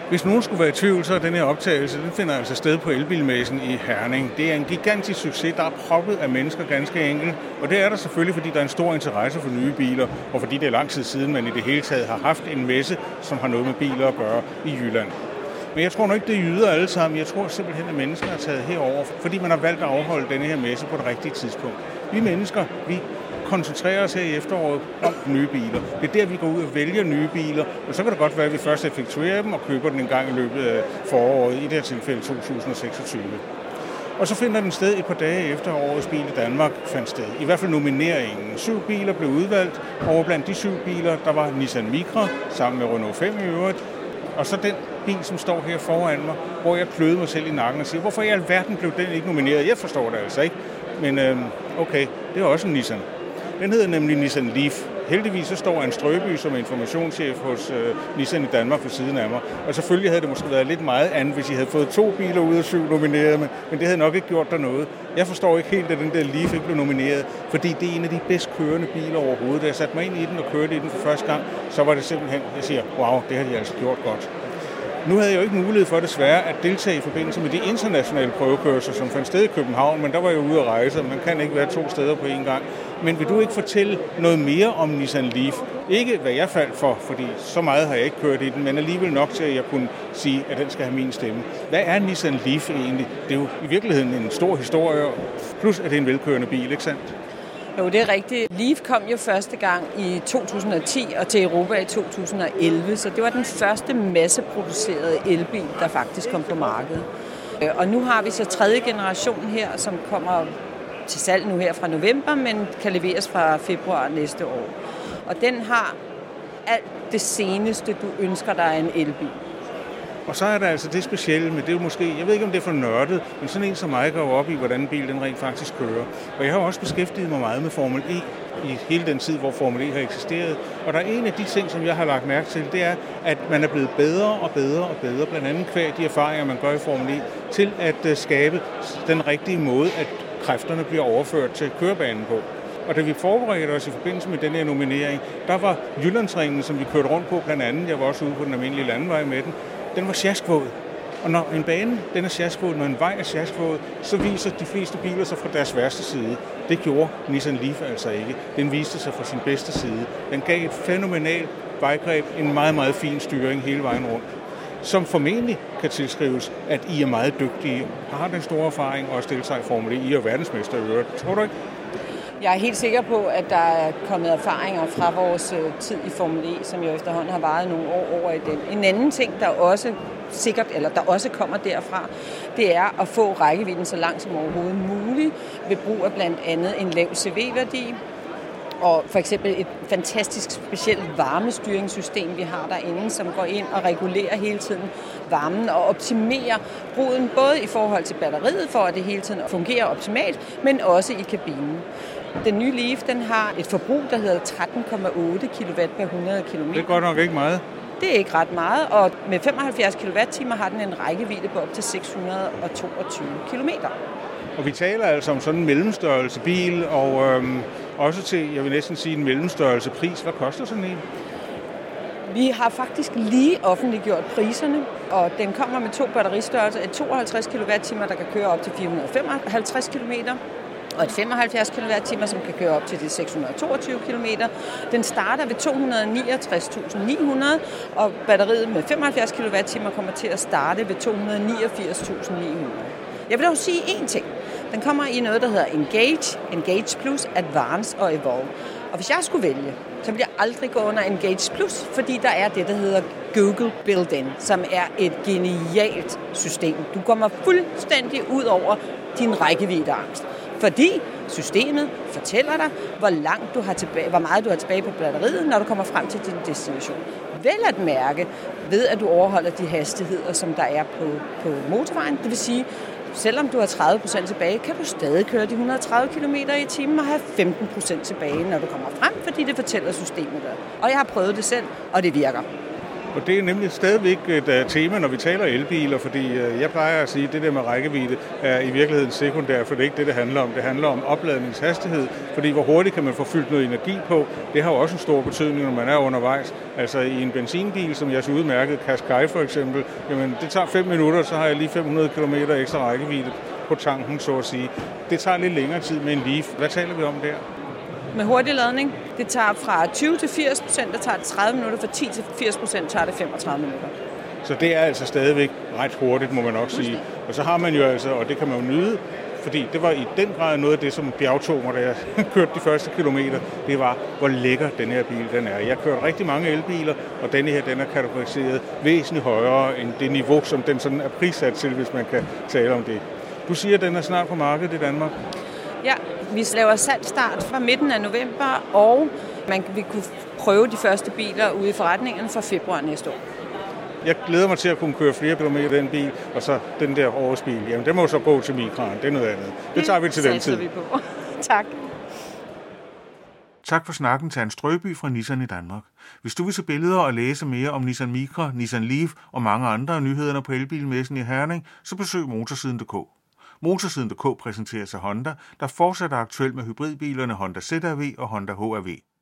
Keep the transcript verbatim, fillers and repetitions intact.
Hvis nogen skulle være i tvivl, så er den her optagelse, den finder altså sted på Elbilmessen i Herning. Det er en gigantisk succes, der er proppet af mennesker ganske enkelt. Og det er der selvfølgelig, fordi der er en stor interesse for nye biler, og fordi det er lang tid siden, man i det hele taget har haft en messe, som har noget med biler at gøre i Jylland. Men jeg tror nok ikke, det er jyder alle sammen. Jeg tror simpelthen, at mennesker er taget herover, fordi man har valgt at afholde denne her messe på det rigtige tidspunkt. Vi mennesker, vi koncentrerer os her i efteråret om nye biler. Det er der, vi går ud og vælger nye biler, og så kan det godt være, at vi først effektuerer dem og køber den en gang i løbet af foråret, i det her tilfælde to tusind og seksogtyve. Og så finder den sted et par dage efter årets bil i Danmark fandt sted. I hvert fald nomineringen. Syv biler blev udvalgt, og blandt de syv biler, der var Nissan Micra, sammen med Renault fem i øvrigt, og så den bil, som står her foran mig, hvor jeg kløede mig selv i nakken og siger, hvorfor i alverden blev den ikke nomineret? Jeg forstår det altså ikke, men øh, okay, det er også en Nissan. Den hedder nemlig Nissan Leaf. Heldigvis så står Hans Strøby som informationschef hos øh, Nissan i Danmark ved siden af mig. Og selvfølgelig havde det måske været lidt meget andet, hvis I havde fået to biler ud af syv nomineret, men, men det havde nok ikke gjort der noget. Jeg forstår ikke helt, at den der Leaf ikke blev nomineret, fordi det er en af de bedst kørende biler overhovedet. Da jeg satte mig ind i den og kørte i den for første gang, så var det simpelthen, jeg siger, wow, det har de altså gjort godt. Nu havde jeg jo ikke mulighed for desværre at deltage i forbindelse med de internationale prøvekørsler, som fandt sted i København, men der var jeg ude at rejse, og man kan ikke være to steder på én gang. Men vil du ikke fortælle noget mere om Nissan Leaf? Ikke hvad jeg faldt for, fordi så meget har jeg ikke kørt i den, men alligevel nok til, at jeg kunne sige, at den skal have min stemme. Hvad er Nissan Leaf egentlig? Det er jo i virkeligheden en stor historie, plus at det er en velkørende bil, ikke sandt? Jo, det er rigtigt. Leaf kom jo første gang i to tusind og ti og til Europa i to tusind og elleve, så det var den første masseproducerede elbil, der faktisk kom på markedet. Og nu har vi så tredje generation her, som kommer til salg nu her fra november, men kan leveres fra februar næste år. Og den har alt det seneste, du ønsker dig af en elbil. Og så er der altså det specielle, men det er jo måske, jeg ved ikke om det er for nørdet, men sådan en som mig går op i, hvordan en bil den rent faktisk kører. Og jeg har også beskæftiget mig meget med Formel E i hele den tid, hvor Formel E har eksisteret. Og der er en af de ting, som jeg har lagt mærke til, det er, at man er blevet bedre og bedre og bedre, blandt andet kvæg de erfaringer, man gør i Formel E, til at skabe den rigtige måde, at kræfterne bliver overført til kørebanen på. Og da vi forberedte os i forbindelse med den her nominering, der var Jyllandsringen, som vi kørte rundt på blandt andet, jeg var også ude på den almindelige landevej med den, den var sjaskvåd. Og når en bane den er sjaskvåd, når en vej er sjaskvåd, så viser de fleste biler sig fra deres værste side. Det gjorde Nissan Leaf altså ikke. Den viste sig fra sin bedste side. Den gav et fænomenalt vejgreb, en meget, meget fin styring hele vejen rundt, som formentlig kan tilskrives, at I er meget dygtige, har den store erfaring og stille sig i Formel E. I er verdensmester i øvrigt. Tror du ikke? Jeg er helt sikker på, at der er kommet erfaringer fra vores tid i Formel E, som jo efterhånden har varet nogle år over i den. En anden ting, der også sikkert, eller der også kommer derfra, det er at få rækkevidden så langt som overhovedet muligt ved brug af blandt andet en lav C V-værdi, og for eksempel et fantastisk specielt varmestyringssystem, vi har derinde, som går ind og regulerer hele tiden varmen og optimerer brugen, både i forhold til batteriet, for at det hele tiden fungerer optimalt, men også i kabinen. Den nye Leaf, den har et forbrug, der hedder tretten komma otte kilowatt per hundrede kilometer. Det er godt nok ikke meget. Det er ikke ret meget, og med femoghalvfjerds kilowatt-timer har den en rækkevidde på op til seks hundrede og toogtyve kilometer. Og vi taler altså om sådan en mellemstørrelse bil, og øhm, også til, jeg vil næsten sige, en mellemstørrelse pris. Hvad koster sådan en? Vi har faktisk lige offentliggjort priserne, og den kommer med to batteristørrelser, et tooghalvtreds kilowatt-timer, der kan køre op til fire hundrede og femoghalvtreds kilometer, og et femoghalvfjerds kilowatt-timer, som kan køre op til de seks hundrede og toogtyve kilometer. Den starter ved to hundrede og niogtres tusind ni hundrede, og batteriet med femoghalvfjerds kilowatt-timer kommer til at starte ved to hundrede og niogfirs tusind ni hundrede. Jeg vil dog sige én ting. Den kommer i noget, der hedder Engage, Engage Plus, Advance og Evolve. Og hvis jeg skulle vælge, så vil jeg aldrig gå under Engage Plus, fordi der er det, der hedder Google Built-in, som er et genialt system. Du kommer fuldstændig ud over din rækkeviddeangst, fordi systemet fortæller dig, hvor langt du har tilbage, hvor meget du har tilbage på batteriet, når du kommer frem til din destination. Vel at mærke ved, at du overholder de hastigheder, som der er på, på motorvejen. Det vil sige, selvom du har tredive procent tilbage, kan du stadig køre de et hundrede og tredive kilometer i timen og have femten procent tilbage, når du kommer frem, fordi det fortæller systemet dig. Og jeg har prøvet det selv, og det virker. Og det er nemlig stadigvæk et tema, når vi taler elbiler, fordi jeg plejer at sige, at det der med rækkevidde er i virkeligheden sekundært, for det er ikke det, det handler om. Det handler om opladningshastighed, fordi hvor hurtigt kan man få fyldt noget energi på, det har jo også en stor betydning, når man er undervejs. Altså i en benzinbil, som jeg så udmærket, Qashqai for eksempel, jamen det tager fem minutter, så har jeg lige fem hundrede kilometer ekstra rækkevidde på tanken, så at sige. Det tager lidt længere tid med en Leaf. Hvad taler vi om der? Med hurtig ladning, det tager fra tyve til firs procent, der tager det tredive minutter, fra ti til firs procent tager det femogtredive minutter. Så det er altså stadigvæk ret hurtigt, må man nok sige. Og så har man jo altså, og det kan man jo nyde, fordi det var i den grad noget af det, som bjergtog mig, da jeg kørte de første kilometer, det var, hvor lækker den her bil den er. Jeg kørte rigtig mange elbiler, og denne her, den er kategoriseret væsentligt højere end det niveau, som den sådan er prissat til, hvis man kan tale om det. Du siger, at den er snart på markedet i Danmark? Ja, vi laver salgsstart fra midten af november, og man vil kunne prøve de første biler ude i forretningen fra februar næste år. Jeg glæder mig til at kunne køre flere kilometer den bil, og så den der årsbil. Jamen, det må så gå til Micraen. Det er noget andet. Det tager vi til den tid. Vi på. Tak. Tak for snakken til Hans Strøby fra Nissan i Danmark. Hvis du vil se billeder og læse mere om Nissan Micra, Nissan Leaf og mange andre nyheder på elbilmessen i Herning, så besøg motorsiden punktum d k. Motorsiden punktum d k præsenteres af Honda, der fortsat er aktuel med hybridbilerne Honda Z R V og Honda H R V.